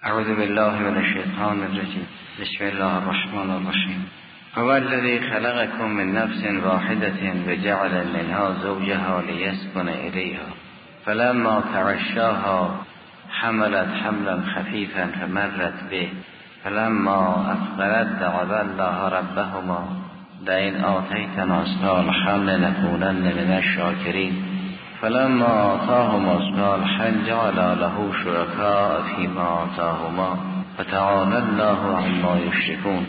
اعوذ بالله من الشیطان الرجیم. بسم الله الرحمن الرحیم. هو الذی خلقکم من نفس واحدة وجعل منها زوجها لیسکن الیها فلما تغشاها حملت حملا خفیفا فمرت به فلما اثقلت دعوا الله ربهما لئن آتیتنا صالحا لنکونن من الشاکرین فلما آتاهما صالحا جعل له شركاء فيما آتاهما فتعالى الله عما يشركون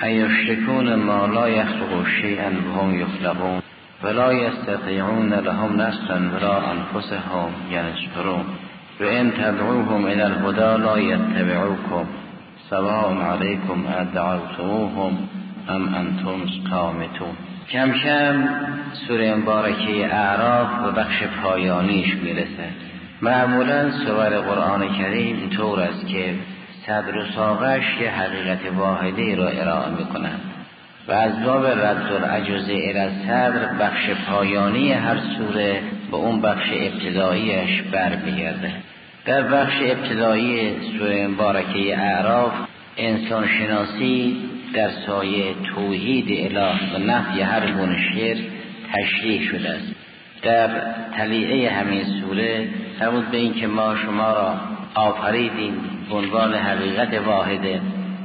أيشركون ما لا يخلق شيئا وهم يخلقون ولا يستطيعون لهم نصرا ولا أنفسهم ينصرون وإن تدعوهم إلى الهدى لا يتبعوكم سواء عليكم أدعوتموهم ام انتم قانتون. کم کم سوره مبارکه اعراف به بخش پایانیش میرسه. معمولا سور قرآن کریم اینطور است که صدر و ساقش یه حقیقت واحده را ارائه میکنند و از باب رد العجز الی الصدر بخش پایانی هر سوره به اون بخش ابتداییش برمیگرده. در بخش ابتدایی سوره مبارکه اعراف انسان شناسی در سایه توحید الهی و نفی هر گونه شرک تشریح شده است. در تلیعه همین سوره تمود به این که ما شما را آفریدیم به عنوان حقیقت واحده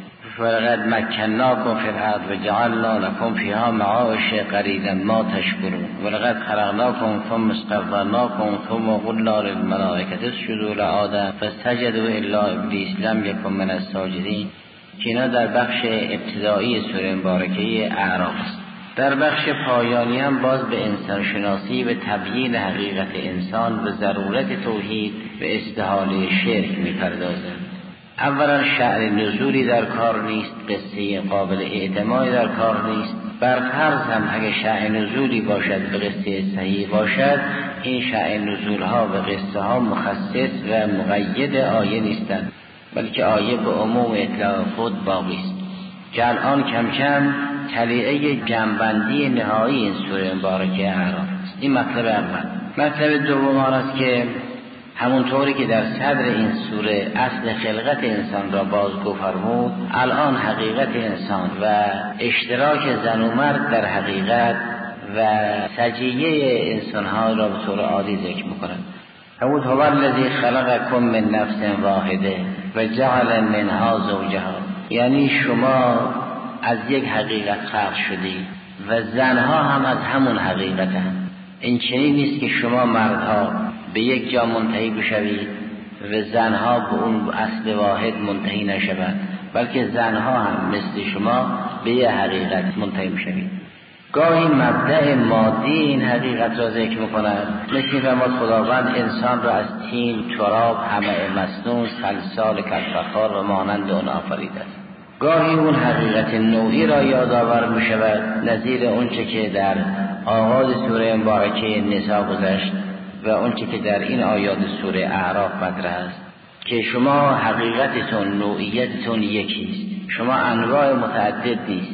فلقد مکناکم فی الارض و جعلنا لکم فیها معایش قلیلا ما تشکرون ولقد خلقناکم ثم استغفرناکم ثم قلنا للملائکة اسجدوا لآدم فسجدوا الا ابلیس لم یکن من الساجدین. که اینا در بخش ابتدایی سوره مبارکه اعراف است. در بخش پایانی هم باز به انسان شناسی و تبیین حقیقت انسان و ضرورت توحید و استحاله شرک می‌پردازند. اولا شأن نزولی در کار نیست، قصه قابل اعتماد در کار نیست. بر فرض هم اگه شأن نزولی باشد به قصه صحیح باشد، این شأن نزولها و قصه ها مخصص و مقید آیه نیستند، بلکه آیه به عموم اطلاق خود باقی است. که الان کم کم تلیعه جنبندی نهایی این سوره مبارکه اعراف است. این مطلب اول. مطلب دوم آن است که همونطوری که در صدر این سوره اصل خلقت انسان را بازگو فرمود، الان حقیقت انسان و اشتراک زن و مرد در حقیقت و سجیه انسانها را به طور عادی ذکر می‌کند. همون هو الذی خلقکم من نفس واحده و جعل منها زوجها، یعنی شما از یک حقیقت خلق شدید و زنها هم از همون حقیقت هم. این چنین نیست که شما مردها به یک جا منتهی بشوید و زنها به اون اصل واحد منتهی نشوند، بلکه زنها هم مثل شما به یک حقیقت منتهی بشوید. گاهی مبدأ مادی این حقیقت را ذکر می‌کند، مثل فرمود خداوند انسان را از طین، تراب، حمأ مسنون، صلصال کالفخار و مانند آن آفریده است. گاهی اون حقیقت نوعی را یادآور می‌شود، نظیر اونچه که در آغاز سوره مبارکه نساء گذشت و اونچه که در این آیات سوره اعراف مطرح است، که شما حقیقتتون، نوعیتتون یکی است. شما انواع متعدد نیست.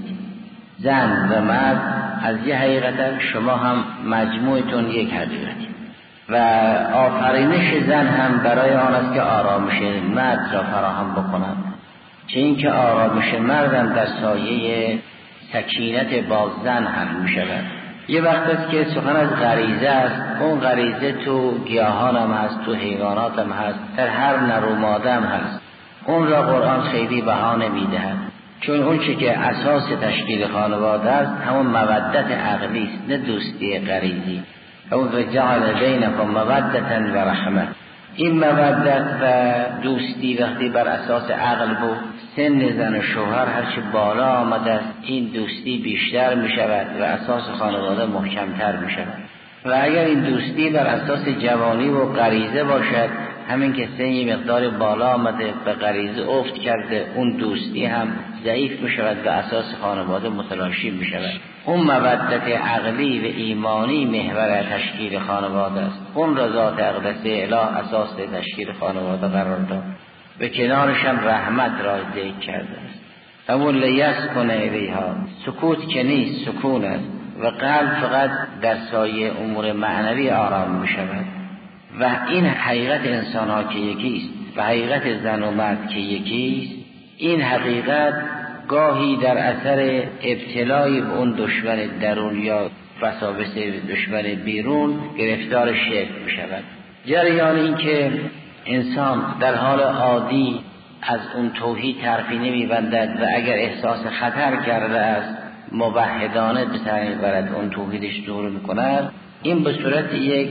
زن و مرد از یه حقیقت، شما هم مجموعتون یک حقیقتی. و آفرینش زن هم برای آن است که آرامش مرد را فراهم بکنند، چه این که آرامش مرد هم در سایه سکینت با زن هم می شود. یه وقت است که سخن از غریزه است. اون غریزه تو گیاهان هم هست، تو حیوانات هم هست، در هر نر و ماده هم هست. اون را قرآن خیلی بها نمی‌دهد، چون اون چی که اساس تشکیل خانواده است همون مودت عقلی است، نه دوستی غریزی. او جعل بینکم مودة و رحمه. این مودت و دوستی وقتی بر اساس عقل بود، سن زن و شوهر هرچی بالا آمده است این دوستی بیشتر می شود و اساس خانواده محکمتر می شود. و اگر این دوستی بر اساس جوانی و غریزه باشد، همین که سن یه مقدار بالا آمده و غریزه افت کرده، اون دوستی هم ضعیف می شود و اساس خانواده متلاشی می شود. اون مودت عقلی و ایمانی محور تشکیل خانواده است. اون را ذات اقدس اله اساس تشکیل خانواده قرار داد و کنارش هم رحمت را ذکر کرده است. همون لیسکن الیها، سکوت که نیست، سکون است و قلب فقط در سایه امور معنوی آرام می شود. و این حقیقت انسان ها که یکی است. و حقیقت زن و مرد که یکیست، این حقیقت گاهی در اثر ابتلای به اون دشمن درون یا وساوس دشمن بیرون گرفتار شرک می‌شود. جریان این که انسان در حال عادی از اون توحید طرفی نمی‌بندد و اگر احساس خطر کرده است موحدانه به سر می‌برد، اون توحیدش دور می‌کند، این به صورت یک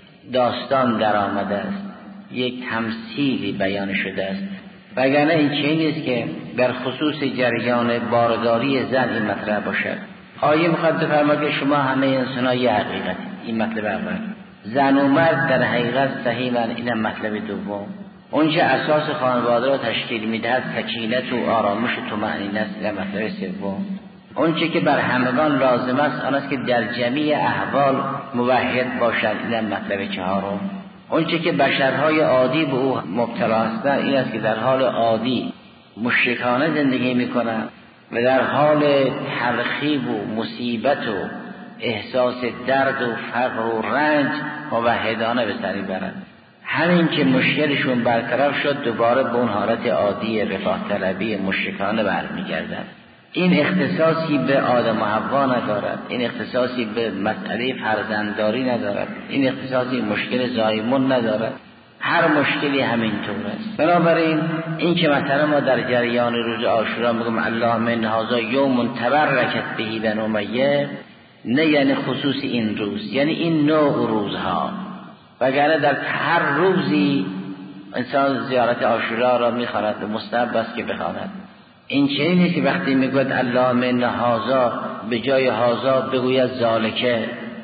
داستان در آمده است، یک تمثیلی بیان شده است. وگرنه این چیزی نیست که در خصوص جریان بارداری زن این مطلب باشد. آیه می‌خواد بفرماید که شما همه انسان‌ها یک حقیقت، این مطلب اول. زن و مرد در حقیقت صحیحاً، اینم مطلب دوم. اونچه اساس خانواده را تشکیل می‌دهد سکینت و آرامش و طمأنینه است، اینم مطلب سوم. اونچه که بر همگان لازم است آن است که در جمیع احوال موحد باشد، اینم مطلب چهارم. اونچه که بشرهای عادی به او مبتلا هستند این است که در حال عادی مشرکانه زندگی می‌کنند و در حال تلخی و مصیبت و احساس درد و فقر و رنج موحدانه به سر می‌برند. همین که مشکلشون برطرف شد دوباره به اون حالت عادی رفاه طلبی مشرکانه برمیگردند. این اختصاصی به آدم و حوا ندارد، این اختصاصی به مسئله فرزندداری ندارد، این اختصاصی مشکل زایمون ندارد. هر مشکلی همینطور است. بنابراین این که مثلا ما در جریان روز عاشورا میگم اللهم ان هذا یوم تبرکت به بنو امیه، نه یعنی خصوص این روز، یعنی این نوع روزها. وگرنه در هر روزی انسان زیارت عاشورا را میخواند و مستحب است که بخواند. این چنین نیست که وقتی میگوید اللهم ان هذا به جای هذا بگوید ذالکه،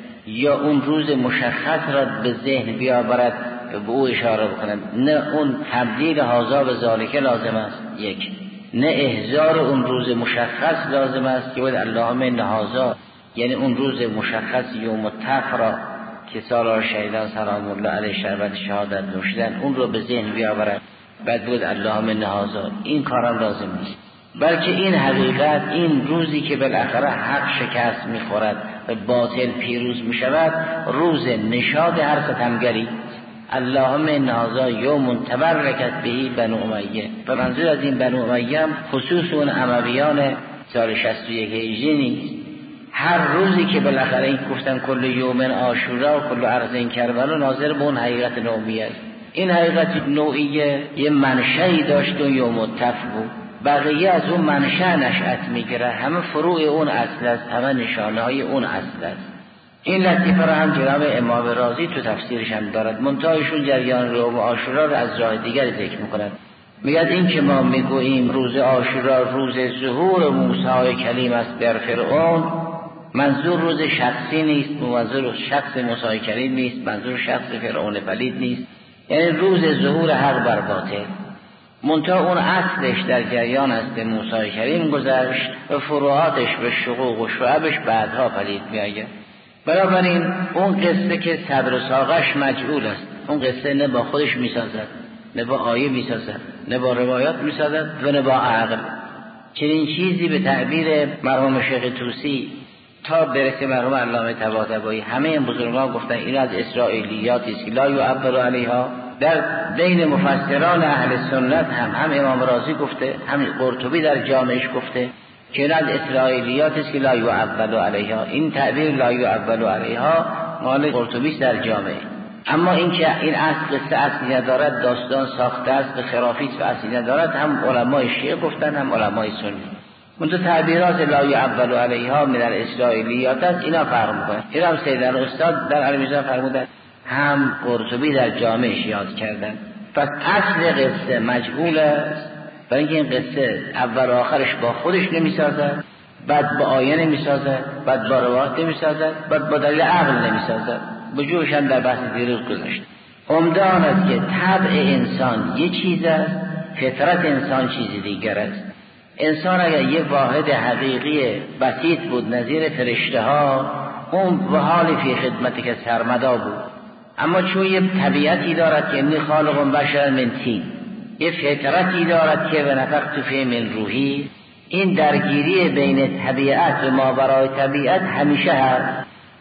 یا اون روز مشخص را به ذهن بیاورد به او اشاره بکنند. نه اون تبدیل هذا به ذالکه لازم است، یک. نه احضار اون روز مشخص لازم است که بگوید اللهم ان هذا، یعنی اون روز مشخص یوم التفر که سالار شهیدان سلام الله علیه شربت شهادت نوشیدن اون رو به ذهن بیاورد بعد بود اللهم ان هذا. این کارم لازم نیست، بلکه این حقیقت، این روزی که بالاخره حق شکست میخورد و باطل پیروز میشود، روز نشاط هر ستمگری. اللهم ان هذا یوم تبرکت به بنو امیه. و منظور از این بنو امیه خصوص اون امویان سال 61 هجری نیست. هر روزی که بالاخره این گفتن کل یوم عاشورا و کل ارض کربلا ناظر به اون حقیقت نوعی است. این حقیقت نوعیه یه منشأی داشت و یوم التفر بود، بقیه از اون منشأ نشأت میگیره، همه فروع اون اصل است، همه نشانه های اون اصل است. این لطیفه را هم جناب امام رازی تو تفسیرش هم دارد. منتهایشون جریان یوم عاشورا را از راه دیگر ذکر میکنند. میگه این که ما میگوییم روز عاشورا روز ظهور موسی کلیم است در فرعون، منظور روز شخصی نیست، منظور شخص موسی کلیم نیست، منظور شخص فرعون پلید نیست، یعنی روز ظهور حق بر باطل. منتها اون اصلش در جریان است موسی کریم گذشت و فروعاتش به شقوق و شعبش بعدها پدید میآید. بنابراین اون قصه که صدر و ساقش مجعول است، اون قصه نه با خودش میسازد، نه با آیه میسازد، نه با روایات میسازد و نه با عقل. چنین چیزی به تعبیر مرحوم شیخ طوسی تا برسه مرحوم علامه طباطبایی همه این بزرگان گفتن این از اسرائیلیاتی است که لا یعبر علیها. در بین مفسران اهل سنت هم امام رازی گفته، هم قرطبی در جامعش گفته که این از اسرائیلیات است که لا یعبر علیها. این تعبیر لا یعبر علیها مال قرطبی است در جامعه. اما این که این قصه اصلی ندارد، داستان ساخته است به خرافی و اصلی ندارد، هم علمای شیعه گفتن هم علمای سنی. منتها تعبیرات لا یعبر علیها من الاسرائیلیات است، اینا فرق میکنه. این هم سیدن استاد در المیزان فرمودن، هم قرطبی در جامعش یاد کردن. پس اصل قصه مجهول است، برای اینکه این قصه اول و آخرش با خودش نمیسازد، بعد با آیه نمیسازد، بعد با روایت نمیسازد، بعد با دلیل عقل نمیسازد. وجوهش هم در بحث دیروز گذاشت. عمده آن است که طبع انسان یه چیز است، فطرت انسان چیز دیگر است. انسان اگر یه واحد حقیقی بسیط بود نظیر فرشته ها، اون به حال فی خدمتی که سرمدا بود. اما چون یه طبیعتی دارد که انی خالق بشر من طین، یه فطرتی دارد که ونفخت فیه من روحی، این درگیری بین طبیعت و ماورای طبیعت همیشه هست.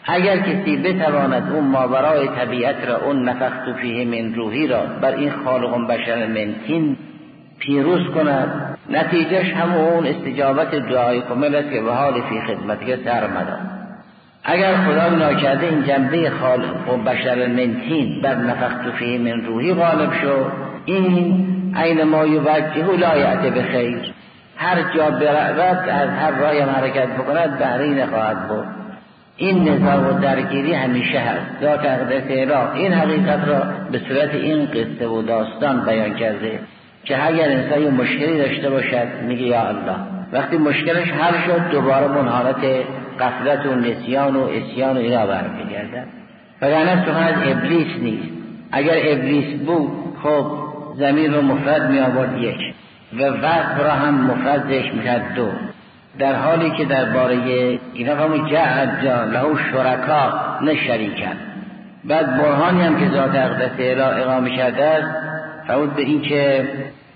اگر کسی بتواند اون ماورای طبیعت را، اون نفخت فیه من روحی را بر این خالق بشر من طین پیروز کند، نتیجهش هم اون استجابت دعای کامل است که به حال فی خدمتی سرمدا. اگر خدا ناکرده این جنبه خالق و بشر من طین بر نفخت فیه من روحی غالب شد، این عین ما یوجهه لا یأتی بخیر، هر جا برود از هر راهی حرکت بکند بهره نخواهد بود. این نزاع و درگیری همیشه هست. ذات اقدس اله این حقیقت را به صورت این قصه و داستان بیان کرده که اگر انسان یه مشکلی داشته باشد میگه یا الله، وقتی مشکلش حل شد دوباره من حالت غفلت و نسیان و عصیان و اینا برمیگردد. وگرنه سخن از ابلیس نیست. اگر ابلیس بود خب ضمیر رو مفرد می آورد یک و وقت را هم مفردش میشد دو، در حالی که درباره اینا همون جعل له شرکا نه شریکن. بعد برهانی هم که ذات اقدس اله اقامه شده است فرمود به این که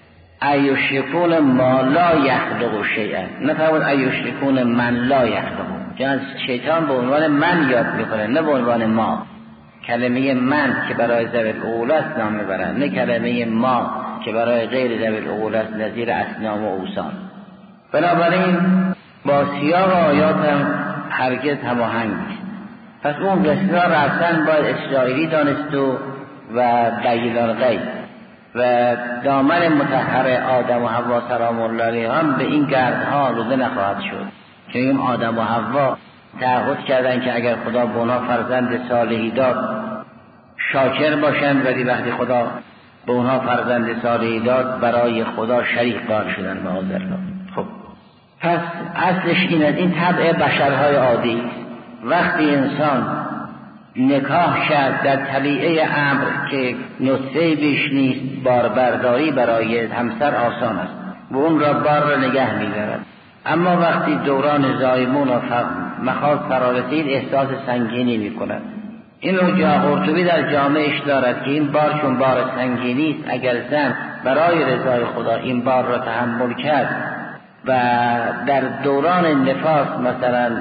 ایشرکون ما لا یخلق شیئا، نه فرمود ایشرکون من لا یخلق، چون شیطان به عنوان من یاد میکنه نه به عنوان ما. کلمه من که برای ذوی العقول است نام میبرن، نه کلمه ما که برای غیر ذوی العقول است نظیر اصنام و اوثان. بنابراین با سیاق آیات هم هرگز هماهنگ نیست. پس اون قصه رفتن باید اسرائیلی دانست و بیان الغیب و دامن مطهر آدم و حوا سلام الله علیهم به این گردها روزه نخواهد شد. چون این آدم و حوا تعهد کردن که اگر خدا به اونها فرزند صالحی داد شاکر باشن، ولی وقتی خدا به اونها فرزند صالحی داد برای خدا شریک قرار شدن معاذالله. خب پس اصلش این طبع بشرهای عادی. وقتی انسان نکاح شد در طلیعه امر که نطفه بیش نیست، باربرداری برای همسر آسان است و اون را بار را نگه می‌دارد. اما وقتی دوران زایمون و مخاض فرا رسید احساس سنگینی می‌کند. این رو قرطبی در جامعش دارد که این بار چون بار سنگینی است، اگر زن برای رضای خدا این بار را تحمل کرد و در دوران نفاس مثلا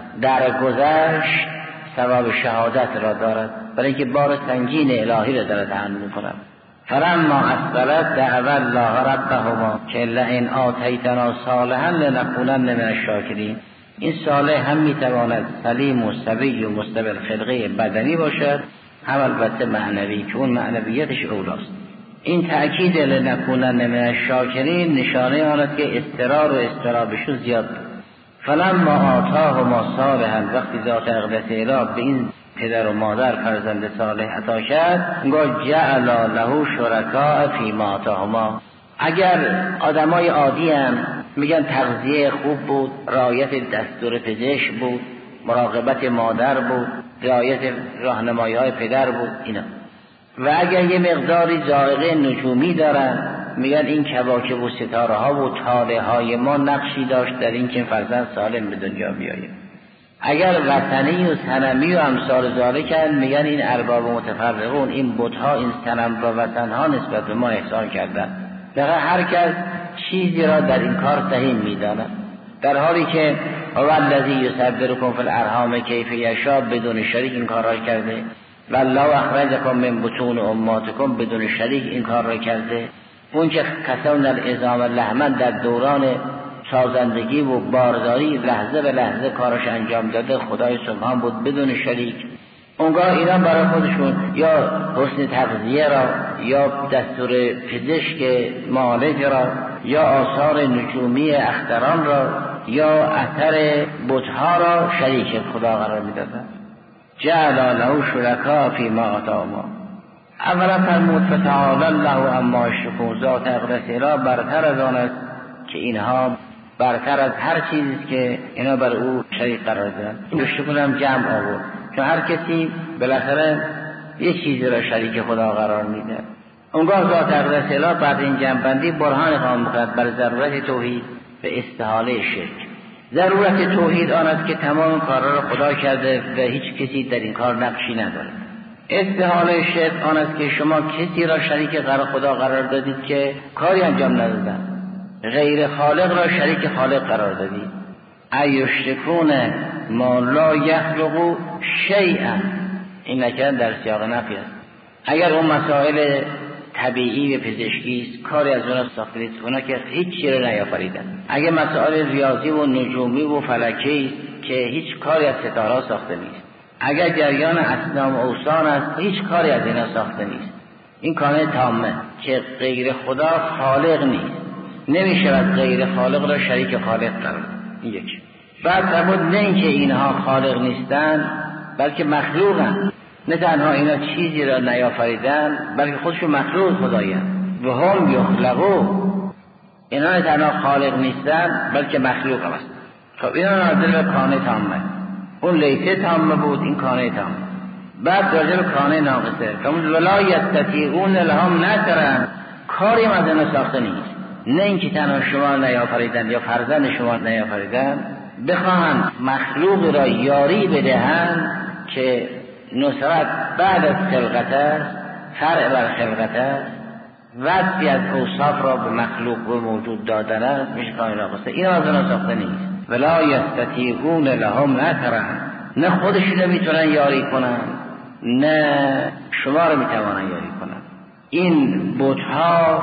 درگذشت ثواب شهادت را دارد، برای اینکه بار سنگین الهی را دارد تحمل می‌کند. فلما اسفلت دعوا الله ربهما که لئن آتیتنا صالحا لنکونن من الشاکرین. این صالح هم میتواند سلیم و سوی و مستقل خلقه بدنی باشد، هم البته معنوی که اون معنویتش اولاست. این تأکید لنکونن من الشاکرین نشانه آنست که استرار و استرابشون زیاد بود. فلما آتاهما صالحا، وقتی ذات اقدس اله به این پدر و مادر فرزند صالح عطا کرد، گفت جعل له شرکاء فیما آتاهما. اگر آدمای عادی هم میگن تغذیه خوب بود، رعایت دستور پزشک بود، مراقبت مادر بود، رعایت راهنمایی‌های پدر بود اینا، و اگر یه مقداری ذائقه نجومی دارن میگن این کواکب و ستاره ها و طالع های ما نقشی داشت در این که فرزند سالم به دنیا بیاید. اگر وطنی و صنمی و امثال ذالکن میگن این ارباب متفرقون، این بت‌ها، این صنم و وطن‌ها نسبت به ما احسان کردن. در هر کس چیزی را در این کار صحیح میداند، در حالی که هو الذی یصورکم فی الارحام کیف یشاء بدون شریک این کار را کرده، والله اخرجکم من بطون امهاتکم بدون شریک این کار را کرده. اون که کسان العظام لحما در دوران سازندگی و بارداری لحظه به لحظه کارش انجام داده خدای سبحان بود بدون شریک. اونگاه اینا برای خودشون یا حسن تغذیه را یا دستور پزشک معالج را یا آثار نجومی اختران را یا اثر بت‌ها را شریک خدا قرار می‌دادند. جعل له شرکاء فیما آتاهما. اولا فرمود فتعالی الله عما یشرکون، ذات اقدس اله برتر از آن است که اینها برتر از هر چیزی که اینا بر او شریک قرار دادند. این یشرکون هم جمع آورد چون هر کسی بالاخره یک چیزی را شریک خدا قرار میده. اونگاه ذات اقدس اله بعد این جمع بندی برهان اقامه می‌کند بر ضرورت توحید و استحاله شرک. ضرورت توحید آن است که تمام کارها را خدا کرده و هیچ کسی در این کار نقشی نداره. استحاله شرک آن است که شما کسی را شریک خدا قرار دادید که کاری انجام ندادن، غیر خالق را شریک خالق قرار دادید. ایشرکون ما لا یخلق شیئا، این نکره در سیاق نفی است. اگر اون مسائل طبیعی و پزشکی است کاری از اونا ساخته نیست، اونا که هیچ چیزی رو نیافریدن. اگر مسائل ریاضی و نجومی و فلکی که هیچ کاری از ستاره ساخته نیست، اگر جریان اصنام و اوثان است هیچ کاری از اینا ساخته نیست. این کانه تامه که غیر خدا خالق نیست، نمیشود غیر خالق را شریک خالق قرار. این یک. بعد فرمود نه اینکه اینها خالق نیستن بلکه مخلوقن، نه تنها اینا چیزی را نیافریدن بلکه خودشون مخلوق خدایند. و هم یخلقون، اینا نه تنها خالق نیستن بلکه مخلوق هم هستن. خب اینا نازل به کانه تامه، اون لیسه تامه بود، این کانه تامه. بعد راجع به کانه ناقصه فرمود ولا یستطیعون لهم نصرا، کاری از اینا ساخته نیست. نه اینکه تنها شما نیافریدن یا فرزند شما نیافریدن بخواهند مخلوق را یاری بدهند که نصرت بعد از خلقت است، فرع بر خلقت است، وصفی از اوصاف را به مخلوق و موجود دادن است، میشه کانه ناقصه. این از اینا ساخته نیست. ولا یستطیعون لهم نصرا، نه خودشون رو میتونن یاری کنن نه شما رو میتوانن یاری کنن. این بت‌ها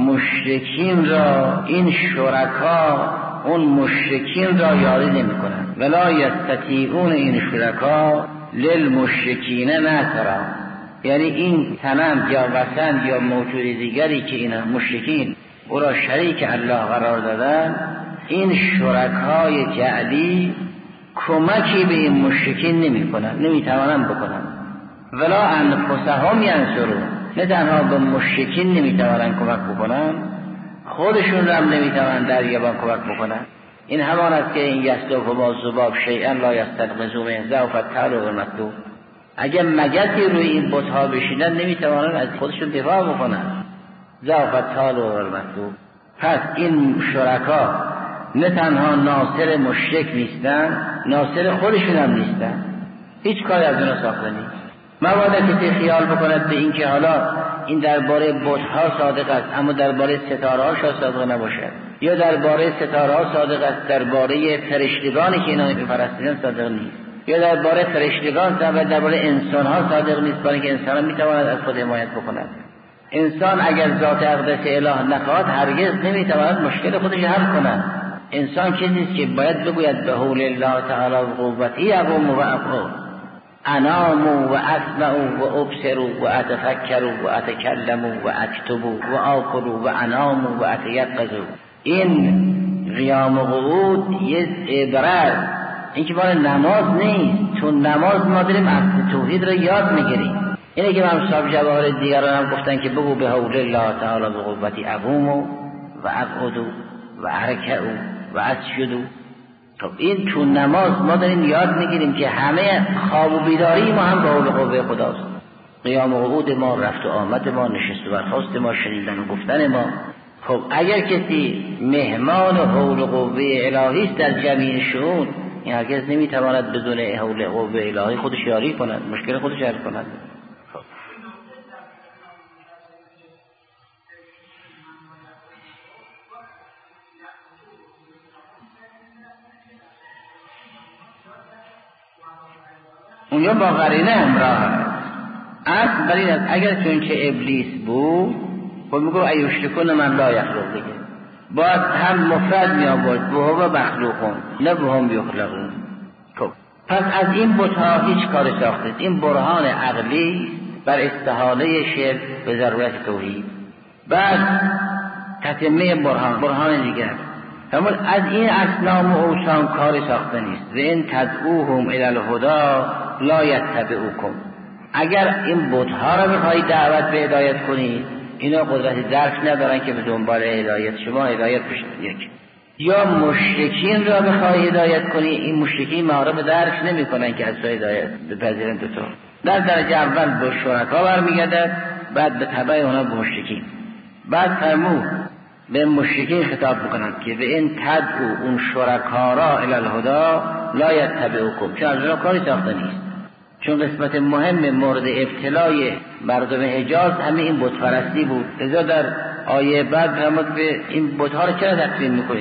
مشرکین را، این شرکا اون مشرکین را یاری نمی کنن. ولا یستطیعون، این شرکا للمشرکین نصرا، یعنی این صنم یا وثن یا موجود دیگری که این مشرکین او را شریک الله قرار دادن، این شرکای جعلی کمکی به این مشرکین نمی کنن، نمی توانن بکنن. ولا انفسهم ینصرون، نه تنها به مشرکین نمی توانن کمک بکنن، خودشون هم نمی توانن در یابان کمک بکنن. این همان است که این یستوف با ذباب شیئا لا یستنقذوا منه ضعف الطالب والمطلوب. اگه مگسی روی این بت‌ها بشینن نمی توانن از خودشون دفاع بکنن. ضعف الطالب والمطلوب. پس این شرکا نه تنها ناصر مشرک نیستن، ناصر خودشون هم نیستن، هیچ کاری از اونها ساخته نیست. مبادا کسی خیال بکند به این که حالا این درباره بت‌ها صادق است اما درباره ستاره‌ها صادق نباشد، یا درباره ستاره‌ها صادق است درباره فرشتگانی که اینا می‌پرستیدن صادق نیست، یا درباره فرشتگان و درباره انسان‌ها صادق نیست، برای اینکه انسان می‌تواند از خود حمایت بکند. انسان اگر ذات اقدس اله نخواهد هرگز نمی‌تواند مشکل خودش حل کند. انسان چیزی نیست که باید بگوید به حول الله تعالی و قوتی اقوم و اقوم، انام و اسمع و ابصر و اتفکر و اتکلم و اکتب و آکل و انام و اتیقظ. این قیام و قعود یه عبرت، این که مال نماز نیست. چون نماز ما داریم اصل توحید رو یاد میگیریم. اینه که من صاحب جواهر دیگران هم گفتن که بگو به حول الله تعالی و قوتی اقوم و اقعد و ارکع و اسجد. خب این تو نماز ما داریم یاد میگیریم که همه خواب و بیداری ما هم به حول قوه خداست. قیام و قعود ما، رفت و آمد ما، نشست و برخاست ما، شنیدن و گفتن ما. خب اگر کسی مهمان حول قوه الهی است در جمیع شؤون، این هرگز نمیتواند بدون حول قوه الهی خودش یاری کند، مشکل خودش حل کند. اونجا با قرینه همراه هست. اصل بر این است اگر چون که ابلیس بود خب میگو ایوشکون من لا یخلق دیگه، باید هم مفرد می آورد به هو مخلوقون نه به هم یخلقون. خب پس از این بت‌ها هیچ کار ساخته. این برهان عقلی بر استحاله شرک به ضرورت توحید. بعد تتمه برهان دیگر اما از این اصنام و اوثان کاری ساخته نیست. و این تدعوهم الی الهدی لا یتبعوکم، اگر این بت‌ها را می‌خواهید دعوت به هدایت کنید اینا قدرت درک ندارن که به دنبال هدایت شما هدایت بشن. یک یا مشرکین را بخواهید هدایت کنید، این مشرکین ما را به درک نمی‌کنن که از تو هدایت بپذیرند. تو در درجه اول به شرکا برمیگردد، بعد به تبع اونها به مشرکین. بعد فرمود به مشرکین خطاب بکنند که به این تدعو اون شرکا را الی الهدی لا یتبعوکم، چون از اونها کاری ساخته نیست. چون قسمت مهم مورد ابتلای مردم حجاز همه این بت پرستی بود. لذا در آیه بعد فرمود به این بت‌ها را چرا تقسیم میکنید؟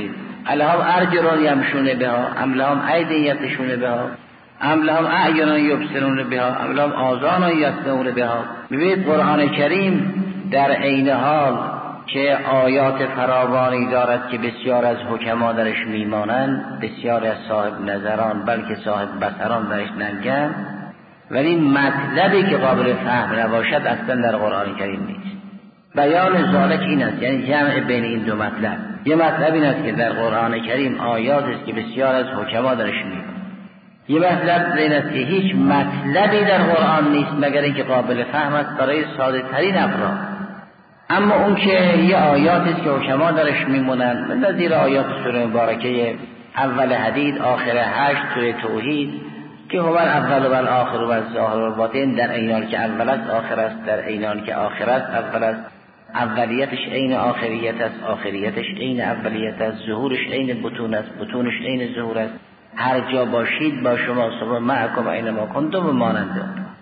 الهم ارجل یمشون بها ام لهم اید یبطشون بها ام لهم اعین یبصرون بها ام لهم آذان یسمعون بها. ببینید قرآن کریم در عین حال که آیات فراوانی دارد که بسیار از حکما درش میمانند، بسیار از صاحب نظران بلکه صاحب بصران درش ننگن، ولی مطلبی که قابل فهم نباشد اصلا در قرآن کریم نیست. بیان ذالک این است، یعنی جمع بین این دو مطلب. یه مطلب این است که در قرآن کریم آیات است که بسیار از حکما درش میمانند، یه مطلب این است که هیچ مطلبی در قرآن نیست مگر اینکه قابل فهم است برای ساده ترین افراد. اما اون که یه آیاتی است که حکما درش میمونند، من نظیر آیات سوره مبارکه اول حدید آخر 8 سوره توحید که هو الاول و الاخر و الظاهر و الباطن، در عین حال که اول است آخر است، در عین حال که آخر است اول است، اولیتش عین آخریت است، آخریتش عین اولیت است، ظهورش عین بطون است، بطونش عین ظهور است. هر جا باشید با شما صبح معکم اینما کنتم و ماننده.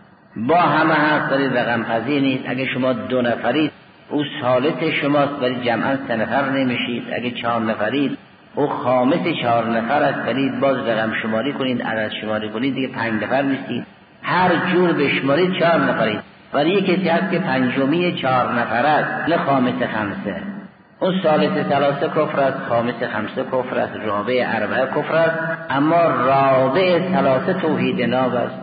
با همه حق دارید، رقم پذیر نیست. اگه شما 2 نفرید او ثالث شماست ولی جمعا 3 نفر نمیشید. اگه 4 نفرید او خامس 4 نفر است ولی باز رقم شماری کنید، عدد شماری کنید دیگه 5 نفر نیستید. هر جور بشمارید 4 نفرید، ولی یک کسی هست که پنجمی 4 نفر است، نه خامس 5. اون ثالث 3 کفر است، خامس 5 کفر است، رابع 4 کفر است، اما رابع 3 توحید ناب است،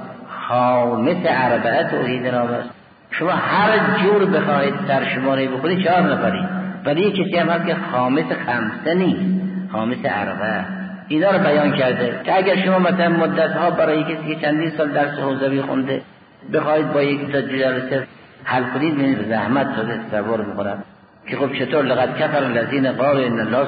خامس 4 توحید ناب است. شما هر جور بخواهید سرشماری بکنید 4 نفرید، ولی یک کسی هم هست که خامس 5 نیست، خامس 4. اینا رو بیان کرده که اگر شما مثلا مدتها برای کسی که چندین سال درس حوزوی خونده بخواید با یک تا جلسه حل کنید، من زحمت شده تصور میکنم که خب چطور لقد کفر الذین قالوا ان الله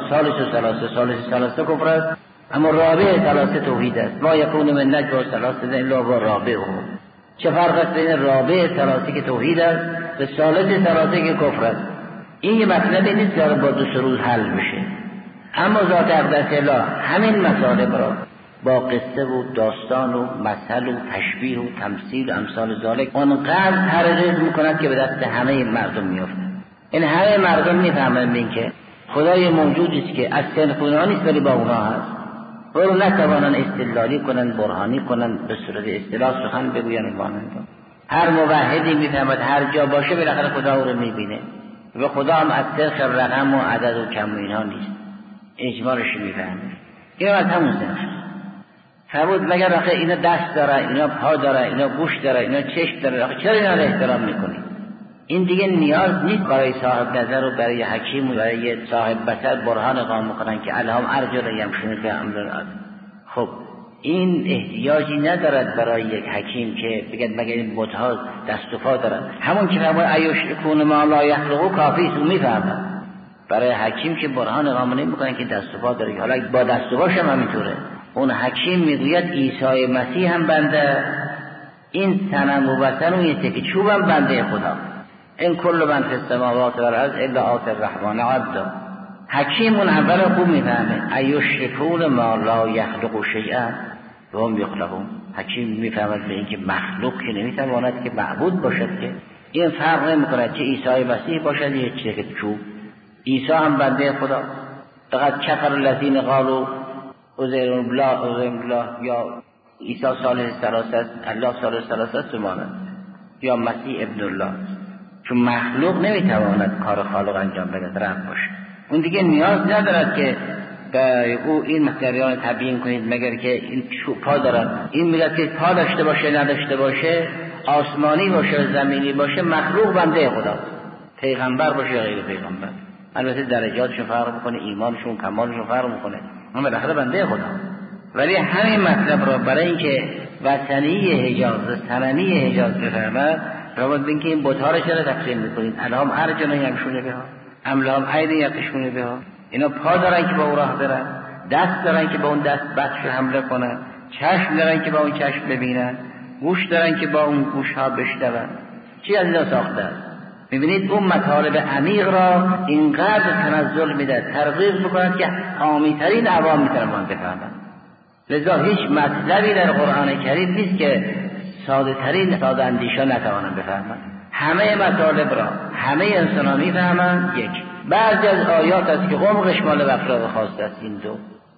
ثالث ثلاثه کفر است، اما رابع 3 توحید است. ما یکون من نجوا 3 الا هو رابعهم. چه فرق است بین رابع 3 که توحید است و ثالث 3 که کفر است؟ این یه مطلبی نیست که با 2 روز حل بشه. اما ذات اقدس الله همین مطالب را با قصه و داستان و مثل و تشبیه و تمثیل و امثال ذالک اونقدر ترغیب میکند که به دست همه مردم میفته. این همه مردم میفهمند این که خدای موجودی است که از سنخ اونها نیست ولی با اونها هست، و رو نتوانن استدلالی کنن، برهانی کنن، به صورت اصطلاح سخن بگوین. هر موحدی میفهمد هر جا باشه بالاخره خدا او رو میبینه و خدا هم از طرف رقم و عدد و کم و اینها نیست، اجمالش میفهمه. این از همون سنخ فرمود مگر آخه اینا دست داره، اینا پا داره، اینا گوش داره، اینا چشم داره، آخه چرا اینا رو احترام میکنی؟ این دیگه نیاز نیست برای صاحب نظر و برای حکیم و برای صاحب بصر برهان قائم کنن که الهم ارجل یمشون به امر الارض. خب این احتیاجی ندارد برای یک حکیم که بگه مگر این بت‌ها دست و پا دارن. همون که فرمود ایشرکون ما لا یخلقوا کافی است، میفهمه. برای حکیم که برهان قائم نمیکنن که دست و پا داره، حالا با دست و پاش هم همینطوره. اون حکیم میگوید عیسی مسیح هم بنده، این صنم و وثن و این تکه چوب هم بنده خدا. این کل من فی السماوات و الارض الا آتی الرحمن عبدا. حکیم اون اول خوب میفهمه ایشرکون ما لا یخلق شیئا و هم یخلقون. حکیم میفهمد به این که مخلوق که نمیتواند که معبود باشد، که این فرق نمیکنه چه عیسی مسیح باشد یا چه که چوب. عیسی هم بنده خدا. فقط کفر الذین قالوا عزیر الله یا عیسی ثالث ثلاثه، الله ثالث ثلاثه مانند، یا مسیح ابن الله. چون مخلوق نمیتواند کار خالق انجام بده، رب باشه. اون دیگه نیاز ندارد که به او این جریان تبیین کنید مگر که این پا دارد. این میگه که پا داشته باشه نداشته باشه، آسمانی باشه زمینی باشه، مخلوق بنده خدا، پیغمبر باشه غیر پیغمبر. البته درجاتشون فرق میکنه، ایمانشون کمالشون فرق میکنه، اما بالاخره بنده خدا. ولی همین مطلب را برای اینکه وطنی حجاز صنمی حجاز بفهمد، رابط بین که این بت‌ها را چرا تقسیم میکنید؟ الهم ارجل یمشون بها ام لهم اید یبطشون بها. اینا پا دارن که با او راه برن، دست دارن که با اون دست بطش حمله کنن، چشم دارن که با اون چشم ببینن، گوش دارن که با اون گوش ها بشنون. چی از اینا ساخته است؟ میبینید اون مطالب عمیق را اینقدر تنزل میده، ترغیب میکند که عامی‌ترین عوام میتونن بفهمن. لذا هیچ مطلبی در قرآن کریم نیست که ساده ترین اندیشان نتوانند بفهمند. همه مطالب را همه انسان ها میفهمند. یک بعضی از آیات است که عمقش مال افراد خاص است این دو.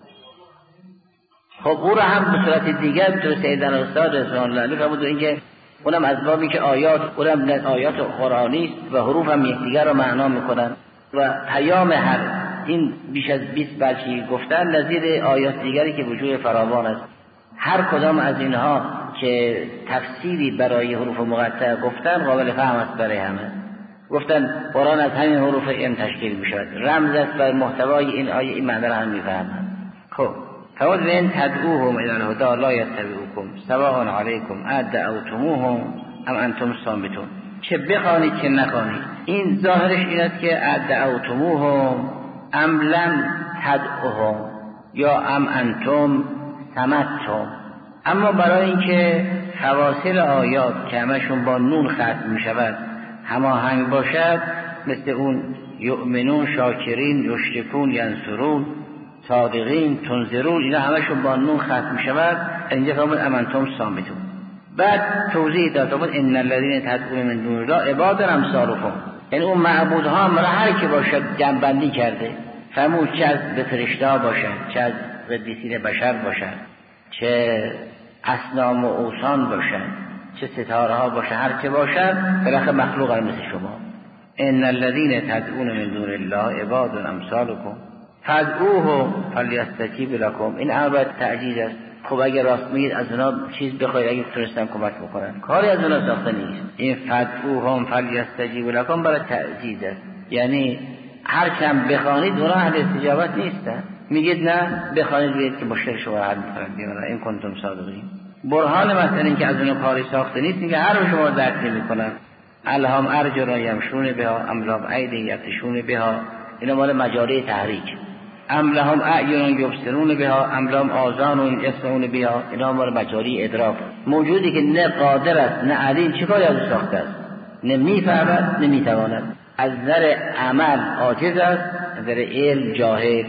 خب او را هم به صورت دیگر تو سیدنا استاد رضوان الله علیه فرمود اینکه اونم از بابی که اونم آیات قرآنی است و حروف هم یکدیگر را معنا میکنن و پیام هر این بیش از 20 بچی گفتن نظیر آیات دیگری که وجود فراوان است. هر کدام از اینها که تفسیری برای حروف مقطع گفتن قابل فهم است برای همه. گفتن قرآن از همین حروف این تشکیل میشود، رمز است بر محتوای این آیه، این معنی را هم میفهمند. خب فواد بین تدعوهم الى الهدى لا یتبعوکم سواء علیکم ادعوتموهم ام انتم صامتون. چه بخوانید چه نخوانید، این ظاهرش این است که ادعوتموهم ام لم تدعوهم یا ام انتم صمتم. اما برای اینکه فواصل آیات که همشون با نون ختم می شود هماهنگ باشد، مثل اون یؤمنون، شاکرین، یشرکون، ینصرون، صادقین، تنذرون، اینا همشون با نون ختم می شود. اینجا فرمود ام انتم صامتون. بعد توضیح داد فرمود ان الذین تدعون من دون الله عباد امثالکم، یعنی اون معبودها هم هر کی باشد جمع‌بندی کرده. فرمود چه از به فرشته باشد، چه از قدیسین بشر باشد، چه اصنام و اوثان باشد، چه ستاره ها باشد، هر که باشد بالاخره مخلوق هم مثل شما. ان الذین تدعون من دون الله عباد امثالکم فادعوهم فلیستجیبوا لکم. این امر تعجیز است. خب اگر راست میگید از اونا چیز بخواید، اگه تونستن کمک بکنن، کاری از اونا ساخته نیست. این فادعوهم فلیستجیبوا لکم برای تعجیز است، یعنی هر چند بخوانید اونا اهل استجابت نیستن. میگید نه بخوانید بگید که مشکل شما حل میکنن، بیارن این کنتم صادقین. برهان مثلا این که از اون کاری ساخته نیست، اینکه هر شما درک نمیکنن. الهام ارجل یمشون بها ام لهم ایدی یبطشون بها، اینا مال مجاری تحریک. ام لهم اعین یبصرون بها ام لهم آذان یسمعون بها، اینا مال مجاری ادراک. موجودی که نه قادر است نه علیم، چیکار از ساخته است؟ نه میفهمد نه میتواند. از نظر عمل عاجز است، از نظر علم جاهل.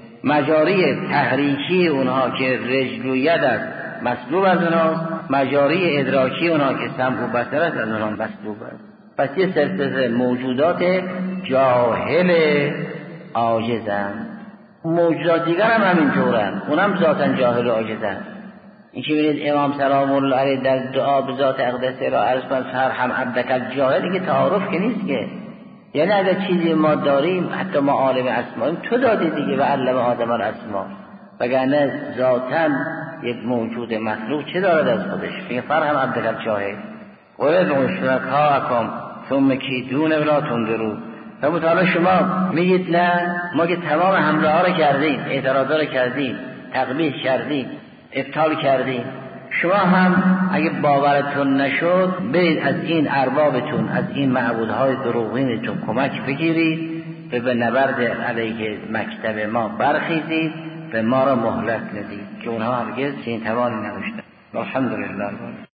مجاری تحریکی اونها که رجلویت است مسلوب از اونهاست، مجاری ادراکی اونها که سمع و بصر است از اونها مسلوب است. پس یه سلسله موجودات جاهل عاجزند. موجودات دیگر هم همینطورند، اونم ذاتاً جاهل و عاجزند. این که ببینید امام سلام الله علیه در دعا به ذات اقدس را عرض کن هم عبدک جاهل، که تعارف که نیست که، یعنی اگر چیزی ما داریم حتی ما عالم اسماییم، تو دادی دیگه و علم آدم الاسما، وگرنه ذاتاً یک موجود مخلوق چه دارد از خودش؟ میگه فرهم عبدک جاهل و ادعوا شرکاءکم ثم کیدون ولا تنظروا. فرمود حالا شما میگید نه، ما که تمام حمله ها رو کردیم، اعتراضا رو کردیم، تقبیح کردیم، ابطال کردیم، شما هم اگه باورتون نشد برید از این اربابتون، از این معبودهای دروغینتون کمک بگیرید و به نبرد علیه مکتب ما برخیزید و ما را مهلت ندید، که اونها هرگز چنین توانی نداشتند. الحمدلله.